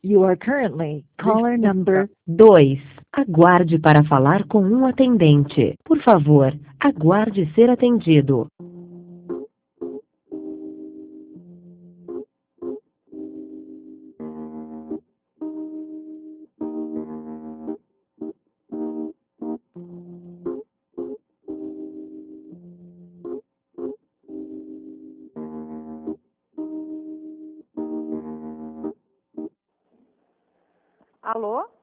You are currently caller number. 2. Aguarde para falar com um atendente. Por favor, aguarde ser atendido. Alô?